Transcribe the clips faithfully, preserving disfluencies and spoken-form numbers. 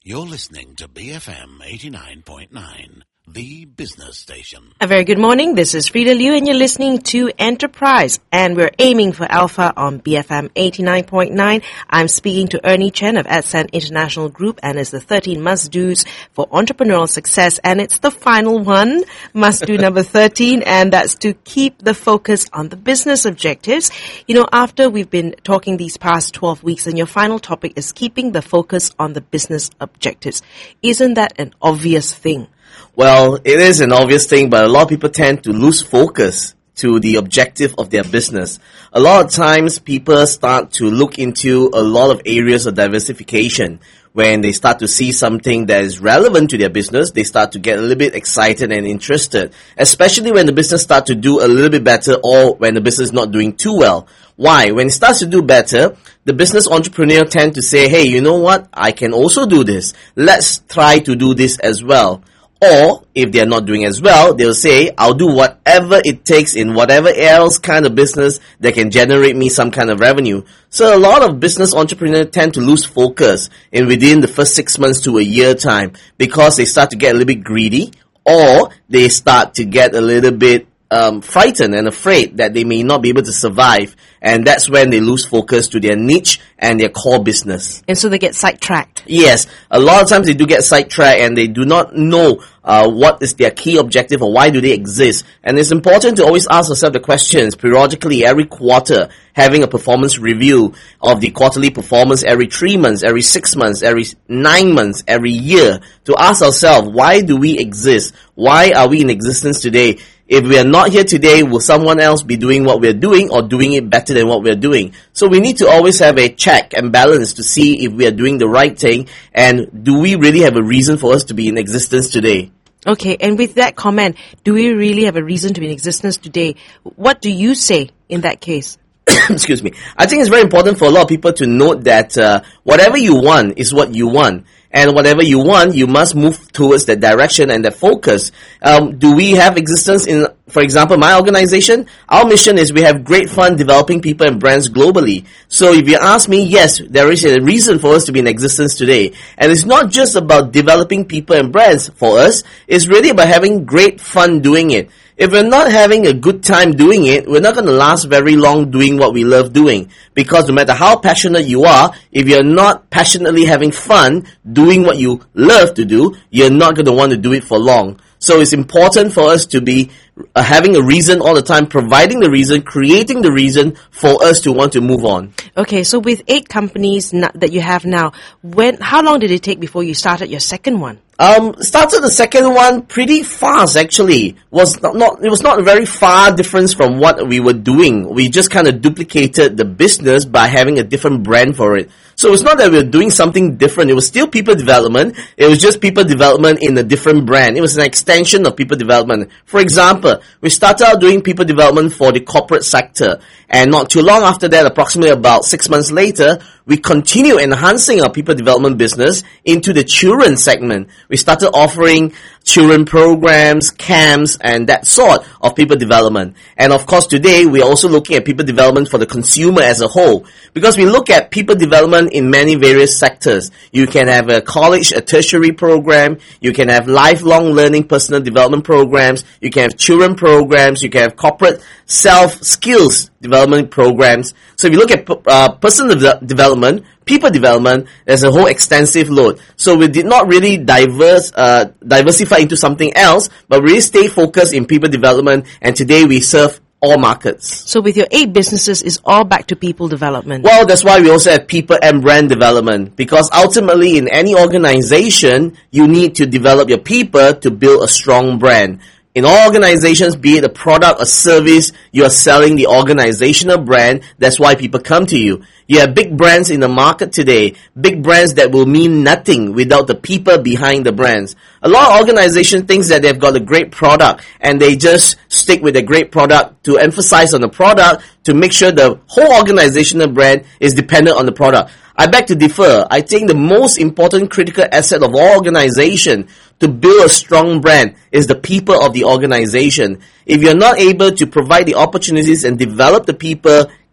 You're listening to B F M eighty-nine point nine, the business station. A very good morning. This is Frida Liu and you're listening to Enterprise. And we're aiming for Alpha on B F M eighty-nine point nine. I'm speaking to Ernie Chen of Adcent International Group, and it's the thirteen must-dos for entrepreneurial success. And it's the final one, must-do number thirteen, and that's to keep the focus on the business objectives. You know, after we've been talking these past twelve weeks, and your final topic is keeping the focus on the business objectives. Isn't that an obvious thing? Well, it is an obvious thing, but a lot of people tend to lose focus to the objective of their business. A lot of times people start to look into a lot of areas of diversification. When they start to see something that is relevant to their business, they start to get a little bit excited and interested, especially when the business starts to do a little bit better or when the business is not doing too well. Why? When it starts to do better, the business entrepreneur tend to say, hey, you know what? I can also do this. Let's try to do this as well. Or, if they're not doing as well, they'll say, I'll do whatever it takes in whatever else kind of business that can generate me some kind of revenue. So a lot of business entrepreneurs tend to lose focus in within the first six months to a year time because they start to get a little bit greedy, or they start to get a little bit um, frightened and afraid that they may not be able to survive. And that's when they lose focus to their niche and their core business. And so they get sidetracked. Yes, a lot of times they do get sidetracked and they do not know uh, what is their key objective or why do they exist. And it's important to always ask yourself the questions periodically, every quarter, having a performance review of the quarterly performance every three months, every six months, every nine months, every year, to ask ourselves, why do we exist? Why are we in existence today? If we are not here today, will someone else be doing what we're doing or doing it better than what we're doing? So we need to always have a check and balance to see if we are doing the right thing and do we really have a reason for us to be in existence today. Okay, and with that comment, do we really have a reason to be in existence today? What do you say in that case? Excuse me. I think it's very important for a lot of people to note that uh, whatever you want is what you want. And whatever you want, you must move towards that direction and that focus. Um, do we have existence in, for example, my organization? Our mission is we have great fun developing people and brands globally. So if you ask me, yes, there is a reason for us to be in existence today. And it's not just about developing people and brands for us. It's really about having great fun doing it. If we're not having a good time doing it, we're not going to last very long doing what we love doing. Because no matter how passionate you are, if you're not passionately having fun doing what you love to do, you're not going to want to do it for long. So it's important for us to be uh, having a reason all the time, providing the reason, creating the reason for us to want to move on. Okay, so with eight companies na- that you have now, when how long did it take before you started your second one? Um, started the second one pretty fast actually. Was not, not it was not a very far difference from what we were doing. We just kind of duplicated the business by having a different brand for it. So it's not that we were doing something different. It was still people development. It was just people development in a different brand. It was an extension of people development. For example, we started out doing people development for the corporate sector. And not too long after that, approximately about six months later, we continue enhancing our people development business into the children segment. We started offering children programs, camps, and that sort of people development. And of course, today, we're also looking at people development for the consumer as a whole. Because we look at people development in many various sectors. You can have a college, a tertiary program. You can have lifelong learning personal development programs. You can have children programs. You can have corporate self-skills development programs. So if you look at uh, personal de- development, people development, there's a whole extensive load. So we did not really diverse, uh, diversify into something else, but really stay focused in people development, and today we serve all markets. So with your eight businesses, it's all back to people development. Well, that's why we also have people and brand development, because ultimately in any organization, you need to develop your people to build a strong brand. In all organizations, be it a product or service, you are selling the organizational brand. That's why people come to you. You have big brands in the market today, big brands that will mean nothing without the people behind the brands. A lot of organizations think that they've got a great product and they just stick with a great product to emphasize on the product to make sure the whole organizational brand is dependent on the product. I beg to differ. I think the most important critical asset of all organization to build a strong brand is the people of the organization. If you're not able to provide the opportunities and develop the people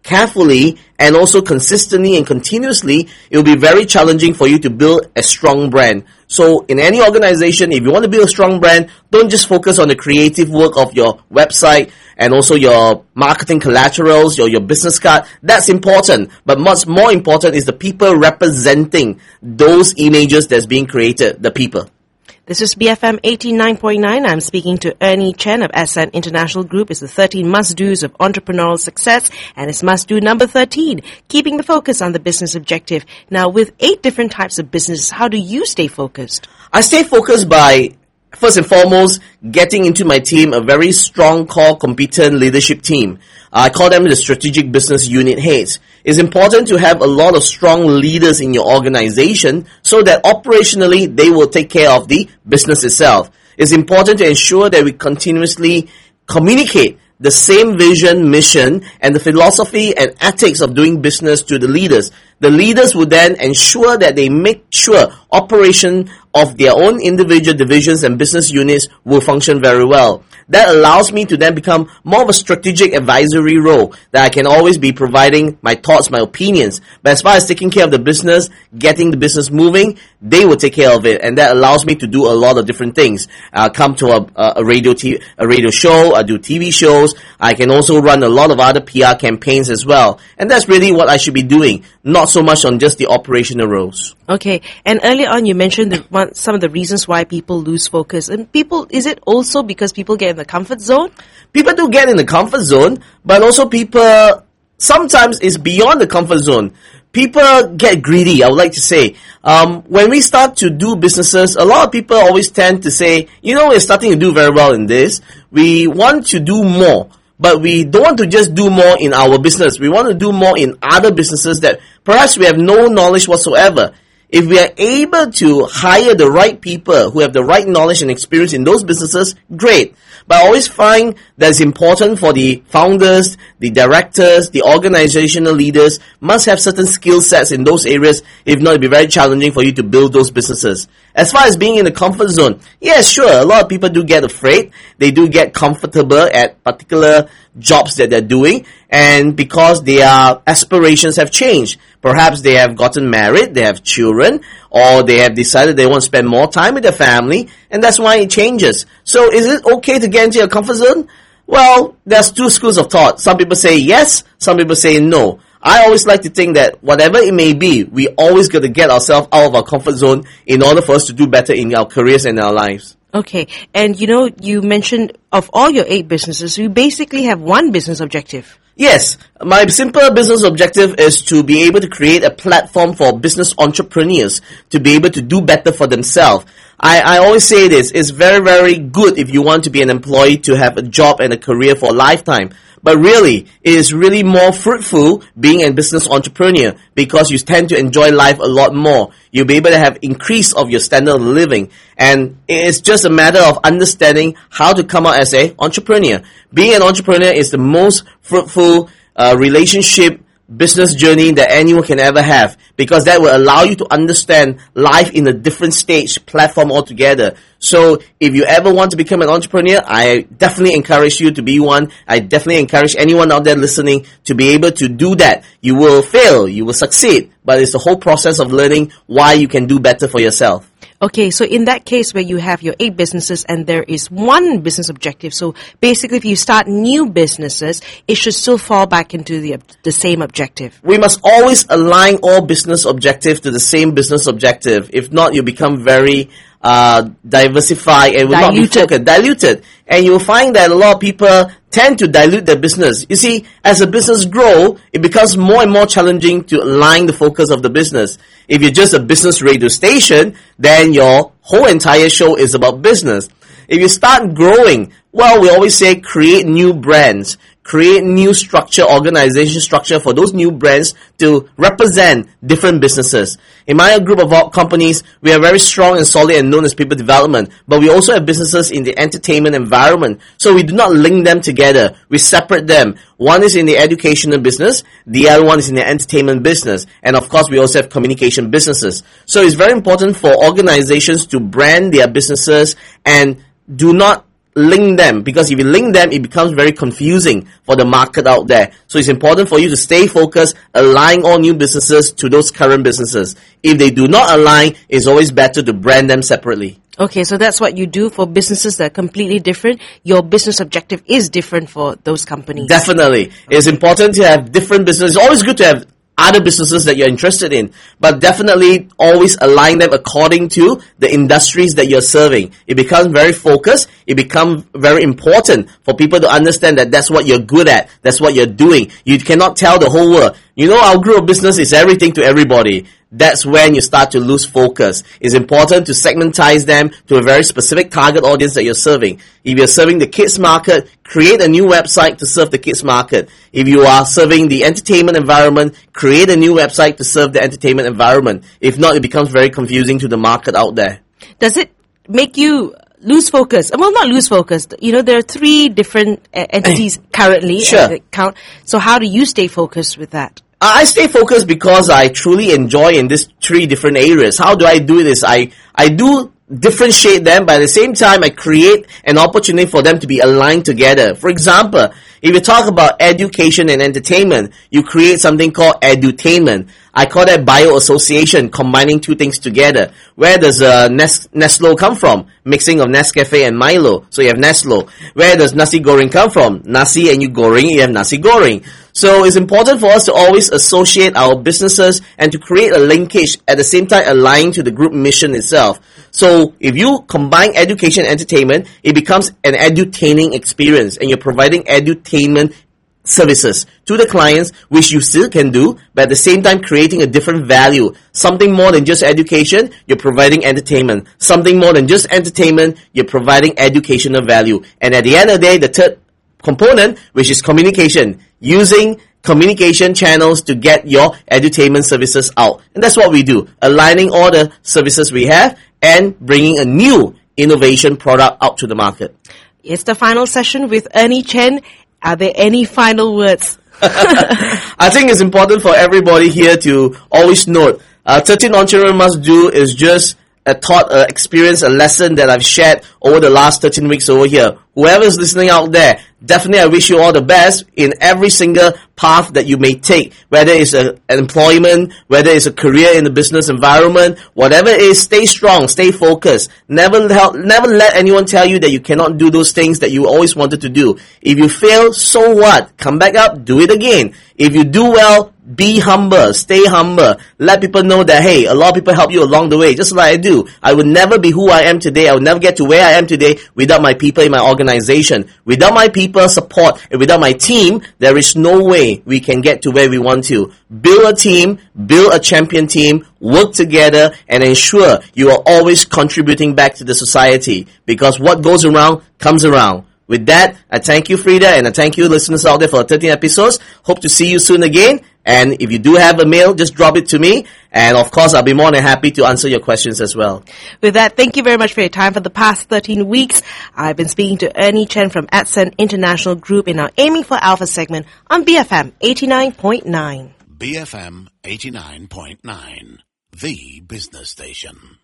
carefully and also consistently and continuously, it will be very challenging for you to build a strong brand. So in any organization, if you want to build a strong brand, don't just focus on the creative work of your website and also your marketing collaterals, your, your business card. That's important. But much more important is the people representing those images that's being created, the people. This is B F M eighty-nine point nine. I'm speaking to Ernie Chen of Ascent International Group. It's the thirteen must-dos of entrepreneurial success, and it's must-do number thirteen, keeping the focus on the business objective. Now, with eight different types of businesses, how do you stay focused? I stay focused by, first and foremost, getting into my team a very strong, core, competent leadership team. I call them the strategic business unit heads. It's important to have a lot of strong leaders in your organization so that operationally they will take care of the business itself. It's important to ensure that we continuously communicate the same vision, mission, and the philosophy and ethics of doing business to the leaders. The leaders will then ensure that they make sure operation of their own individual divisions and business units will function very well. That allows me to then become more of a strategic advisory role, that I can always be providing my thoughts, my opinions. But as far as taking care of the business, getting the business moving, they will take care of it, and that allows me to do a lot of different things. Uh, come to a, a radio t- a radio show, I do T V shows. I can also run a lot of other P R campaigns as well, and that's really what I should be doing, not so much on just the operational roles. Okay, and earlier on you mentioned the, one, some of the reasons why people lose focus. And people, is it also because people get in the comfort zone? People do get in the comfort zone, but also people, sometimes it's beyond the comfort zone. People get greedy, I would like to say. Um, when we start to do businesses, a lot of people always tend to say, you know, we're starting to do very well in this. We want to do more, but we don't want to just do more in our business. We want to do more in other businesses that perhaps we have no knowledge whatsoever. If we are able to hire the right people who have the right knowledge and experience in those businesses, great. But I always find that it's important for the founders, the directors, the organizational leaders must have certain skill sets in those areas. If not, it'll be very challenging for you to build those businesses. As far as being in the comfort zone, yes, sure, a lot of people do get afraid. They do get comfortable at particular jobs that they're doing, and because their aspirations have changed. Perhaps they have gotten married, they have children, or they have decided they want to spend more time with their family, and that's why it changes. So is it okay to get into your comfort zone? Well, there's two schools of thought. Some people say yes, some people say no. I always like to think that whatever it may be, we always got to get ourselves out of our comfort zone in order for us to do better in our careers and our lives. Okay, and you know, you mentioned of all your eight businesses, you basically have one business objective. Yes, my simple business objective is to be able to create a platform for business entrepreneurs to be able to do better for themselves. I, I always say this, it's very, very good if you want to be an employee to have a job and a career for a lifetime. But really, it is really more fruitful being a business entrepreneur because you tend to enjoy life a lot more. You'll be able to have increase of your standard of living. And it's just a matter of understanding how to come out as an entrepreneur. Being an entrepreneur is the most fruitful uh, relationship business journey that anyone can ever have, because that will allow you to understand life in a different stage platform altogether. So if you ever want to become an entrepreneur, I definitely encourage you to be one. I definitely encourage anyone out there listening to be able to do that. You will fail, you will succeed, but it's the whole process of learning why you can do better for yourself. Okay, so in that case where you have your eight businesses and there is one business objective, so basically if you start new businesses, it should still fall back into the the same objective. We must always align all business objectives to the same business objective. If not, you become very uh, diversified and will Diluted. not be focused, diluted. And you'll find that a lot of people tend to dilute their business. You see, as a business grows, it becomes more and more challenging to align the focus of the business. If you're just a business radio station, then your whole entire show is about business. If you start growing, well, we always say create new brands, create new structure, organization structure for those new brands to represent different businesses. In my group of companies, we are very strong and solid and known as people development, but we also have businesses in the entertainment environment. So we do not link them together. We separate them. One is in the educational business, the other one is in the entertainment business. And of course, we also have communication businesses. So it's very important for organizations to brand their businesses and do not link them, because if you link them, it becomes very confusing for the market out there. So it's important for you to stay focused, align all new businesses to those current businesses. If they do not align, it's always better to brand them separately. Okay, so that's what you do for businesses that are completely different. Your business objective is different for those companies. Definitely. Okay. It's important to have different businesses. It's always good to have other businesses that you're interested in, but definitely always align them according to the industries that you're serving. It becomes very focused. It becomes very important for people to understand that that's what you're good at. That's what you're doing. You cannot tell the whole world, you know, our group of business is everything to everybody. That's when you start to lose focus. It's important to segmentize them to a very specific target audience that you're serving. If you're serving the kids market, create a new website to serve the kids market. If you are serving the entertainment environment, create a new website to serve the entertainment environment. If not, it becomes very confusing to the market out there. Does it make you lose focus? Well, not lose focus. You know, there are three different uh, entities currently. Sure. Uh, count. So how do you stay focused with that? I stay focused because I truly enjoy in these three different areas. How do I do this? I, I do differentiate them, but at the same time, I create an opportunity for them to be aligned together. For example, if you talk about education and entertainment, you create something called edutainment. I call that bio-association, combining two things together. Where does uh, Nes- Neslo come from? Mixing of Nescafe and Milo. So you have Neslo. Where does nasi goreng come from? Nasi and you goreng, you have nasi goreng. So it's important for us to always associate our businesses and to create a linkage, at the same time aligning to the group mission itself. So if you combine education and entertainment, it becomes an edutaining experience, and you're providing edutainment services to the clients, which you still can do, but at the same time creating a different value. Something more than just education, you're providing entertainment. Something more than just entertainment, you're providing educational value. And at the end of the day, the third component, which is communication, using communication channels to get your edutainment services out. And that's what we do, aligning all the services we have and bringing a new innovation product out to the market. It's the final session with Ernie Chen. Are there any final words? I think it's important for everybody here to always note, uh, thirteen Entrepreneurs Must Do is just a thought, uh, experience, a lesson that I've shared over the last thirteen weeks over here. Whoever is listening out there, definitely I wish you all the best in every single path that you may take, whether it's a, an employment, whether it's a career in the business environment, whatever it is, stay strong, stay focused. Never help, never let anyone tell you that you cannot do those things that you always wanted to do. If you fail, so what? Come back up, do it again. If you do well, be humble, stay humble. Let people know that, hey, a lot of people help you along the way, just like I do. I would never be who I am today. I would never get to where I am today without my people in my organization. Without my people support and without my team, there is no way we can get to where we want to. Build a team, build a champion team, work together, and ensure you are always contributing back to the society, because what goes around comes around. With that, I thank you, Frida, and I thank you, listeners out there, for thirteen episodes. Hope to see you soon again. And if you do have a mail, just drop it to me. And of course, I'll be more than happy to answer your questions as well. With that, thank you very much for your time for the past thirteen weeks. I've been speaking to Ernie Chen from Adcent International Group in our Aiming for Alpha segment on B F M eighty-nine point nine. B F M eighty-nine point nine, the business station.